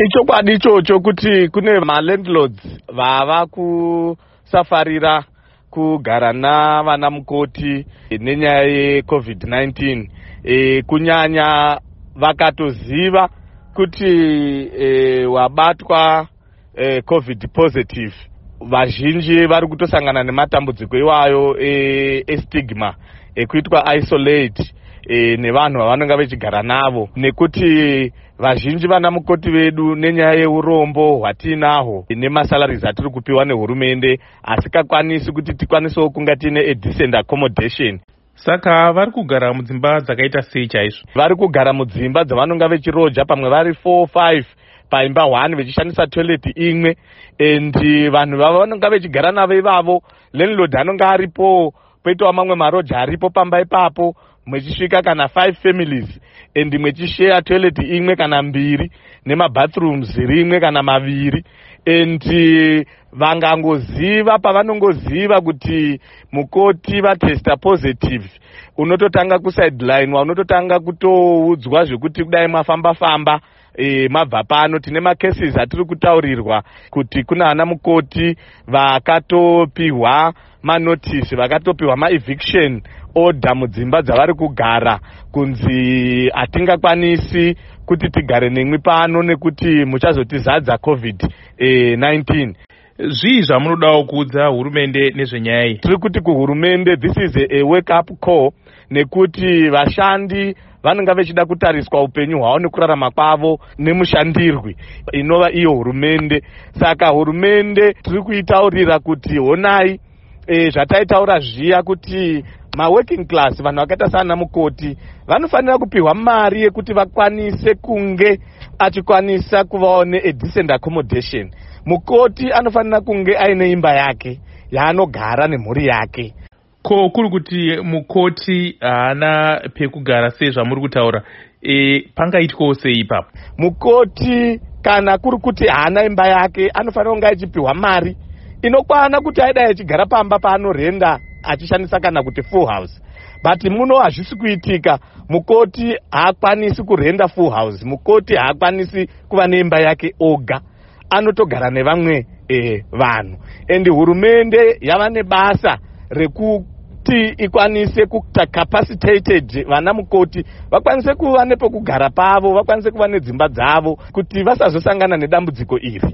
Ichokwadi ichocho kuti kune malandlords vava kusafarira kugara navana mukoti nenyaya yeCovid-19, kunyanya vakatoziva kuti wabatwa COVID positive. Vazhinji vari kutosangana nematambudziko iwayo estigma ekuitwa isolate nevanhu vavanonga vechigara navo, nekuti vazhinji vana mukoti vedu nenyaya yeurombo hwatinahwo nemasalaries atiri kupiwa nehurumende asikakwanisi kuti tikwanisewo kunga tiine decent accommodation. Saka vari kugara mudzimba dzakaita sei chaizvo? Vari kugara mudzimba dzavanonga vechiroja, pamwe vari 4-5 paimba 1 vechishandisa toilet imwe, and vanhu vavanonga vechigara navo ivavo landlord anonga aripo, poitawo mamwe maroja aripo pamba ipapo, mwechisvika kana 5 families and mwechishare toilet imwe kana 2 nemabathrooms rimwe kana 2, and vangangoziva pavanongoziva kuti mukoti vatesta positive, unototanga kusideline, unototanga kutoudzwa zvekuti kudai mafamba-famba mabva pano. Tine macases atiri kutaurirwa kuti kuna ana mukoti vakatopiwa manotisi, vakatopiwa maeviction order mudzimba dzavari kugara, kunzi hatingakwanisi kuti tigare nemwi pano nekuti muchazotizadza COVID-19. Zvii zvamunodawo kuudza hurumende nezvenyaya iyi? Tiri kuti kuhurumende this is a wake up call, nekuti vashandi vanonga vechida kutariswa upenyu hwavo nekurarama kwavo nemushandirwi inova iyo hurumende. Saka hurumende tiri kuitaurira kuti honai, zvataitaura zviya kuti maworking class, vanhu vakaita sana mukoti, vanofanira kupiwa mari yekuti vakwanise kunge achikwanisa kuvawo decent accommodation. Mukoti anofanira kunge aine imba yake yaanogara nemhuri yake. Ko kuri kuti mukoti haana pekugara sezvamuri kutaura, pangaitwawo sei ipapo? Mukoti kana kuri kuti haana imba yake, anofanira kunge achipiwa mari inokwana kuti aidai achigara pamba paanorenda achishandisa kana kuti full house. But muno hazvisi kuitika. Mukoti haakwanisi kurenda full house, mukoti haakwanisi kuva neimba yake oga, anotogara nevamwe vanhu. And hurumende yava nebasa rekuti ikwanise kuita capacitated vana mukoti vakwanise kuva nepekugara pavo, vakwanise kuva nedzimba dzavo, kuti vasazosangana nedambudziko iri.